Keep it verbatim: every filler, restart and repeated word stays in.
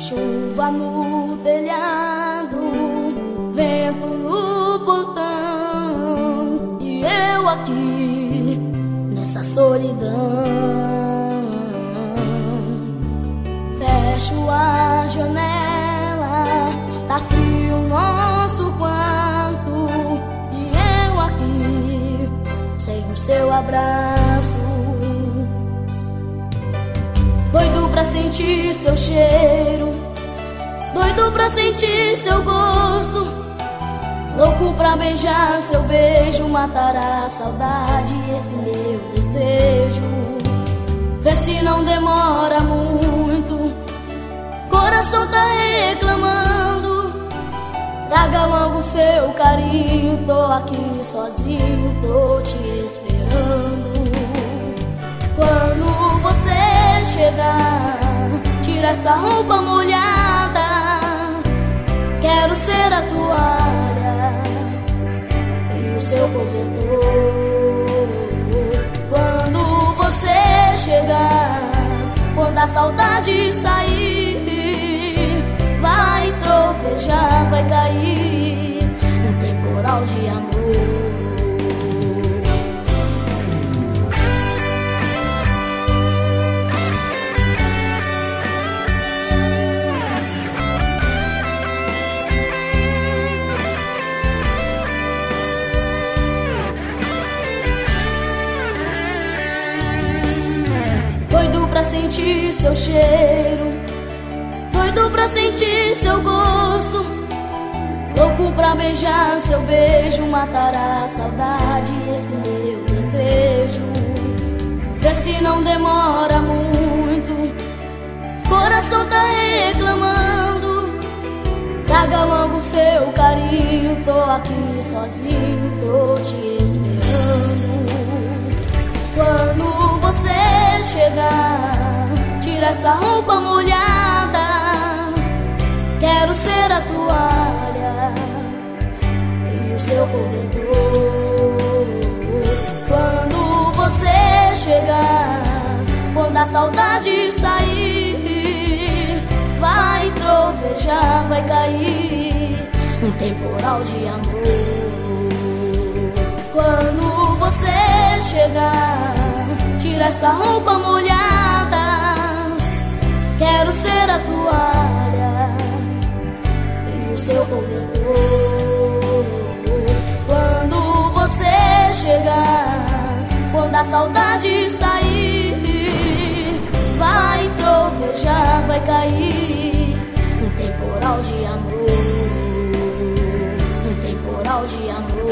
Chuva no telhado, vento no portão, e eu aqui nessa solidão. Fecho a janela, tá frio o nosso quarto, e eu aqui sem o seu abraço. Doido pra sentir seu cheiro, doido pra sentir seu gosto, louco pra beijar seu beijo, matar a saudade, esse meu desejo. Vê se não demora muito, coração tá reclamando. Traga logo seu carinho, tô aqui sozinho, tô te esperando. Quando você chegar, tira essa roupa molhada, quero ser a toalha e o seu cobertor. Quando você chegar, quando a saudade sair, vai trovejar, vai cair um temporal de amor. Doido pra sentir seu cheiro, doido pra sentir seu gosto, louco pra beijar seu beijo, matar a saudade, esse meu desejo. Vê se não demora muito, coração tá reclamando. Traga logo seu carinho, tô aqui sozinho, tô te esperando. Quando você chegar, tira essa roupa molhada, quero ser a toalha e o seu cobertor. Quando você chegar, quando a saudade sair, vai trovejar, vai cair um temporal de amor. Quando você chegar, tira essa roupa molhada, quero ser a toalha e o seu cobertor. Quando você chegar, quando a saudade sair, vai trovejar, vai cair um temporal de amor, um temporal de amor.